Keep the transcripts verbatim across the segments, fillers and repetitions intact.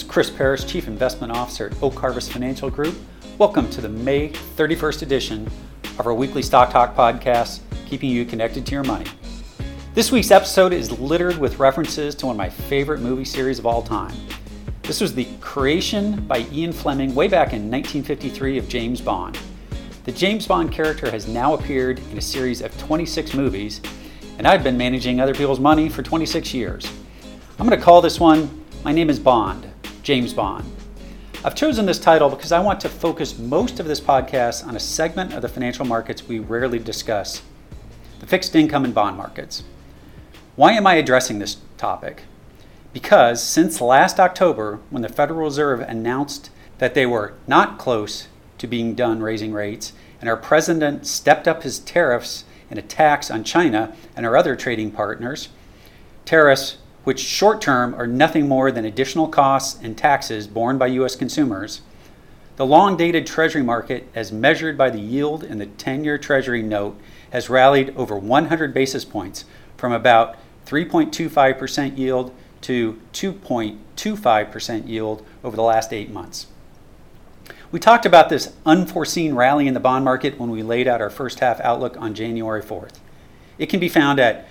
Chris Parrish, Chief Investment Officer at Oak Harvest Financial Group. Welcome to the May thirty-first edition of our weekly Stock Talk podcast, keeping you connected to your money. This week's episode is littered with references to one of my favorite movie series of all time. This was the creation by Ian Fleming way back in nineteen fifty-three of James Bond. The James Bond character has now appeared in a series of twenty-six movies, and I've been managing other people's money for twenty-six years. I'm going to call this one, My Name is Bond, James Bond. I've chosen this title because I want to focus most of this podcast on a segment of the financial markets we rarely discuss, the fixed income and bond markets. Why am I addressing this topic? Because since last October, when the Federal Reserve announced that they were not close to being done raising rates, and our president stepped up his tariffs and attacks on China and our other trading partners, tariffs which short-term are nothing more than additional costs and taxes borne by U S consumers, the long-dated Treasury market, as measured by the yield in the ten-year Treasury note, has rallied over one hundred basis points from about three point two five percent yield to two point two five percent yield over the last eight months. We talked about this unforeseen rally in the bond market when we laid out our first half outlook on January fourth. It can be found at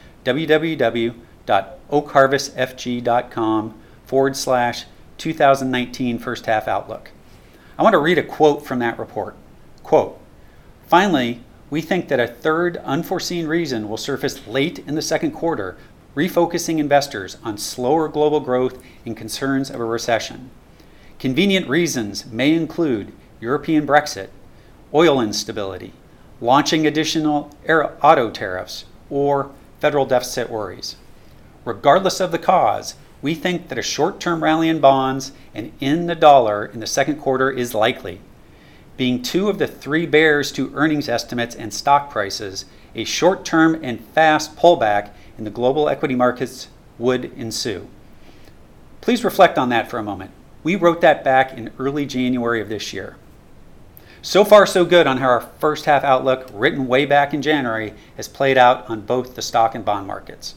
www.oakharvestfg.com forward slash 2019 first half outlook. I want to read a quote from that report. Quote, "Finally, we think that a third unforeseen reason will surface late in the second quarter, refocusing investors on slower global growth and concerns of a recession. Convenient reasons may include European Brexit, oil instability, launching additional auto tariffs, or federal deficit worries. Regardless of the cause, we think that a short-term rally in bonds and in the dollar in the second quarter is likely. Being two of the three bears to earnings estimates and stock prices, a short-term and fast pullback in the global equity markets would ensue." Please reflect on that for a moment. We wrote that back in early January of this year. So far, so good on how our first half outlook, written way back in January, has played out on both the stock and bond markets.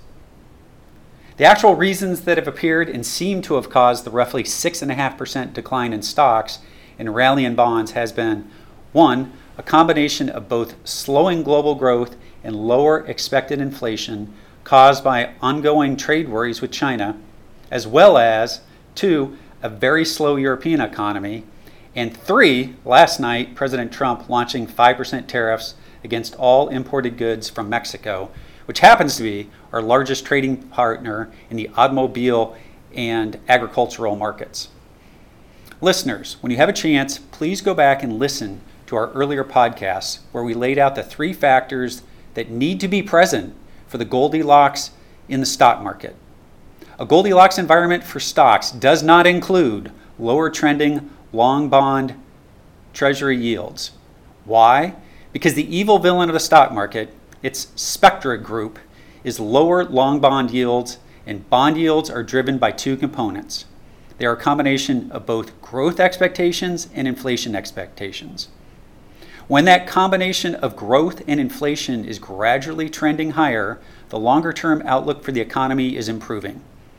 The actual reasons that have appeared and seem to have caused the roughly six point five percent decline in stocks and rally in bonds has been, one, a combination of both slowing global growth and lower expected inflation caused by ongoing trade worries with China, as well as, two, a very slow European economy, and three, last night, President Trump launching five percent tariffs against all imported goods from Mexico, which happens to be our largest trading partner in the automobile and agricultural markets. Listeners, when you have a chance, please go back and listen to our earlier podcasts where we laid out the three factors that need to be present for the Goldilocks in the stock market. A Goldilocks environment for stocks does not include lower trending long bond treasury yields. Why? Because the evil villain of the stock market, its Spectra Group, is lower long bond yields, and bond yields are driven by two components. They are a combination of both growth expectations and inflation expectations. When that combination of growth and inflation is gradually trending higher, the longer-term outlook for the economy is improving.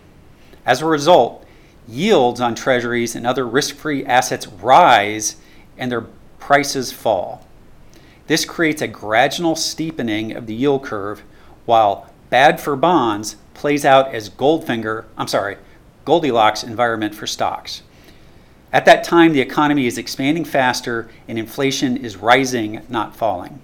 As a result, yields on treasuries and other risk-free assets rise and their prices fall. This creates a gradual steepening of the yield curve, while bad for bonds plays out as Goldfinger, I'm sorry, Goldilocks environment for stocks. At that time, the economy is expanding faster and inflation is rising, not falling.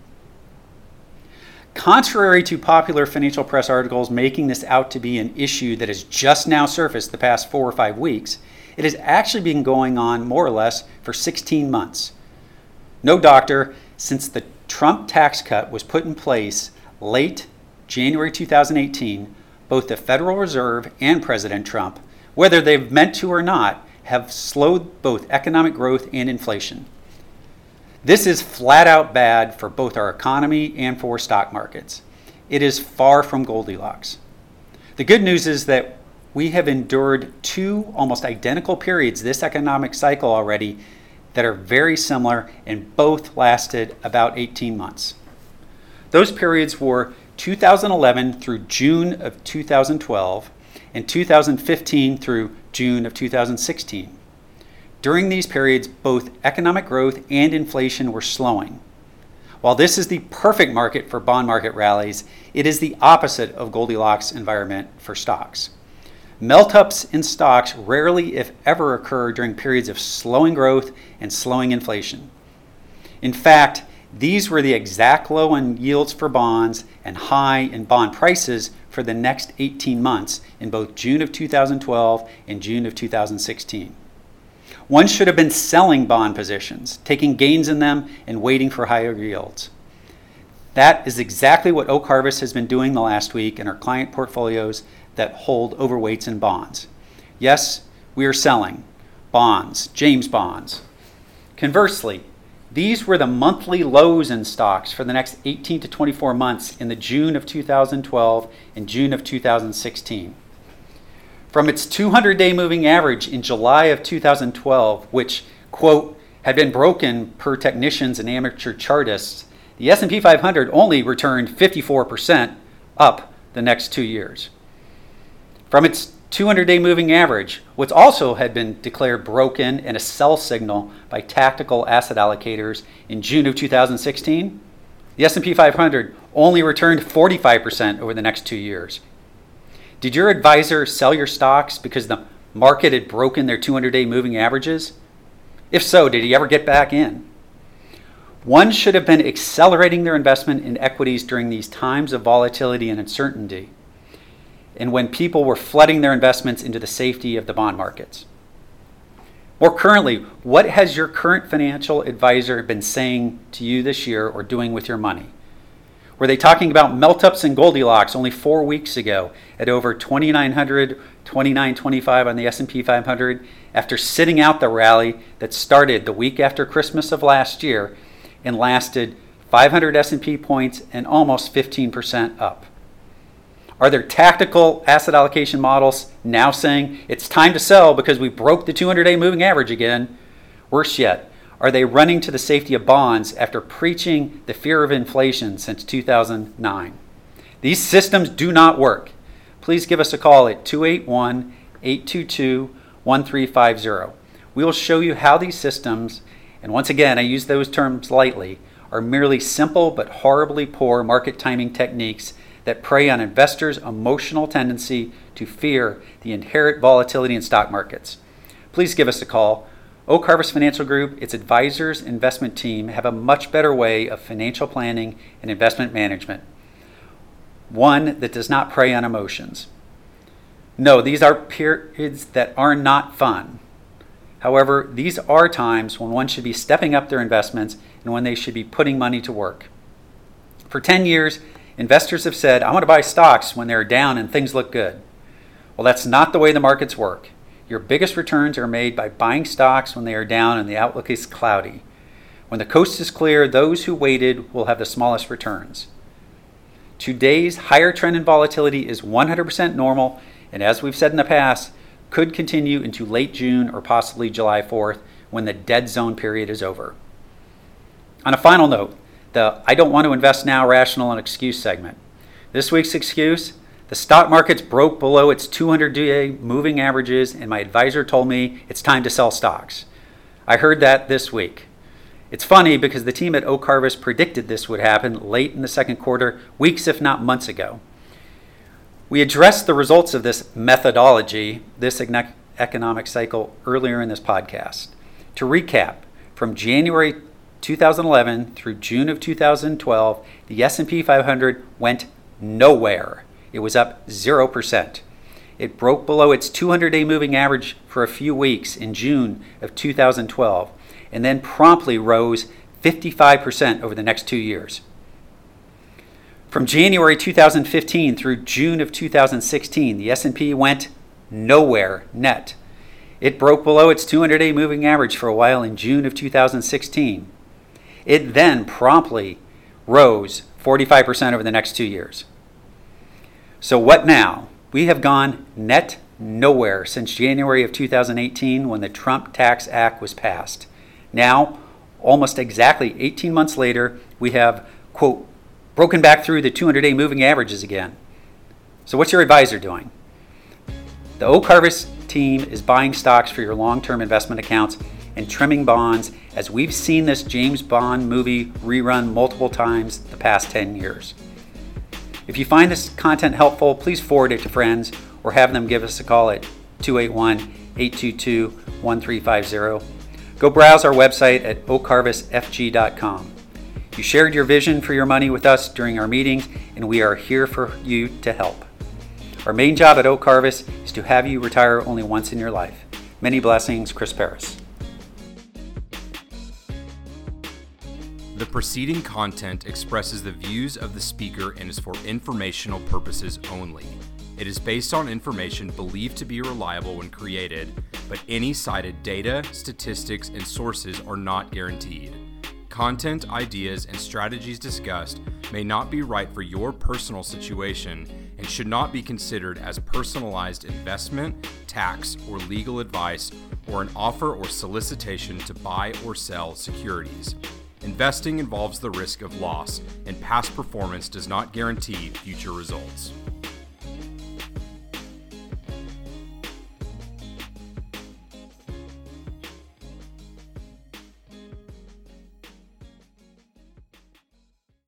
Contrary to popular financial press articles making this out to be an issue that has just now surfaced the past four or five weeks, it has actually been going on more or less for sixteen months. No, doctor, since the Trump tax cut was put in place late January two thousand eighteen, both the Federal Reserve and President Trump, whether they've meant to or not, have slowed both economic growth and inflation. This is flat out bad for both our economy and for stock markets. It is far from Goldilocks. The good news is that we have endured two almost identical periods this economic cycle already that are very similar and both lasted about eighteen months. Those periods were two thousand eleven through June of two thousand twelve in two thousand fifteen through June of two thousand sixteen. During these periods, both economic growth and inflation were slowing. While this is the perfect market for bond market rallies, it is the opposite of Goldilocks environment for stocks. Melt-ups in stocks rarely, if ever, occur during periods of slowing growth and slowing inflation. In fact, these were the exact low in yields for bonds and high in bond prices for the next eighteen months in both June of two thousand twelve and June of two thousand sixteen. One should have been selling bond positions, taking gains in them, and waiting for higher yields. That is exactly what Oak Harvest has been doing the last week in our client portfolios that hold overweights in bonds. Yes, we are selling bonds, James bonds. Conversely, these were the monthly lows in stocks for the next eighteen to twenty-four months in the June of two thousand twelve and June of two thousand sixteen. From its two hundred day moving average in July of two thousand twelve, which, quote, had been broken per technicians and amateur chartists, the S and P five hundred only returned fifty-four percent up the next two years. From its two hundred day moving average, which also had been declared broken and a sell signal by tactical asset allocators in June of two thousand sixteen, the S and P five hundred only returned forty-five percent over the next two years. Did your advisor sell your stocks because the market had broken their two hundred day moving averages? If so, did he ever get back in? One should have been accelerating their investment in equities during these times of volatility and uncertainty, and when people were flooding their investments into the safety of the bond markets. More currently, what has your current financial advisor been saying to you this year or doing with your money? Were they talking about melt-ups in Goldilocks only four weeks ago at over twenty-nine hundred, twenty-nine twenty-five on the S and P five hundred after sitting out the rally that started the week after Christmas of last year and lasted five hundred S and P points and almost fifteen percent up? Are there tactical asset allocation models now saying it's time to sell because we broke the two hundred day moving average again? Worse yet, are they running to the safety of bonds after preaching the fear of inflation since two thousand nine? These systems do not work. Please give us a call at two eight one, eight two two, one three five zero. We will show you how these systems, and once again, I use those terms lightly, are merely simple but horribly poor market timing techniques that prey on investors' emotional tendency to fear the inherent volatility in stock markets. Please give us a call. Oak Harvest Financial Group, its advisors, investment team have a much better way of financial planning and investment management. One that does not prey on emotions. No, these are periods that are not fun. However, these are times when one should be stepping up their investments and when they should be putting money to work. For ten years, investors have said, I want to buy stocks when they're down and things look good. Well, that's not the way the markets work. Your biggest returns are made by buying stocks when they are down and the outlook is cloudy. When the coast is clear, those who waited will have the smallest returns. Today's higher trend in volatility is one hundred percent normal, and as we've said in the past, could continue into late June or possibly July fourth when the dead zone period is over. On a final note, the I don't want to invest now rational and excuse segment. This week's excuse: the stock market's broke below its two hundred day moving averages, and my advisor told me it's time to sell stocks. I heard that this week. It's funny because the team at Oak Harvest predicted this would happen late in the second quarter, weeks if not months ago. We addressed the results of this methodology, this economic cycle, earlier in this podcast. To recap, from January two thousand eleven through June of two thousand twelve, the S and P five hundred went nowhere. It was up zero percent. It broke below its two hundred day moving average for a few weeks in June of two thousand twelve, and then promptly rose fifty-five percent over the next two years. From January two thousand fifteen through June of two thousand sixteen, the S and P went nowhere net. It broke below its two hundred day moving average for a while in June of two thousand sixteen. It then promptly rose forty-five percent over the next two years. So what now? We have gone net nowhere since January of two thousand eighteen when the Trump Tax Act was passed. Now, almost exactly eighteen months later, we have, quote, broken back through the two hundred day moving averages again. So what's your advisor doing? The Oak Harvest team is buying stocks for your long-term investment accounts and trimming bonds, as we've seen this James Bond movie rerun multiple times the past ten years. If you find this content helpful, please forward it to friends or have them give us a call at two eight one, eight two two, one three five zero. Go browse our website at oak harvest f g dot com. You shared your vision for your money with us during our meetings, and we are here for you to help. Our main job at Oak Harvest is to have you retire only once in your life. Many blessings, Chris Paris. The preceding content expresses the views of the speaker and is for informational purposes only. It is based on information believed to be reliable when created, but any cited data, statistics, and sources are not guaranteed. Content, ideas, and strategies discussed may not be right for your personal situation and should not be considered as personalized investment, tax, or legal advice, or an offer or solicitation to buy or sell securities. Investing involves the risk of loss, and past performance does not guarantee future results.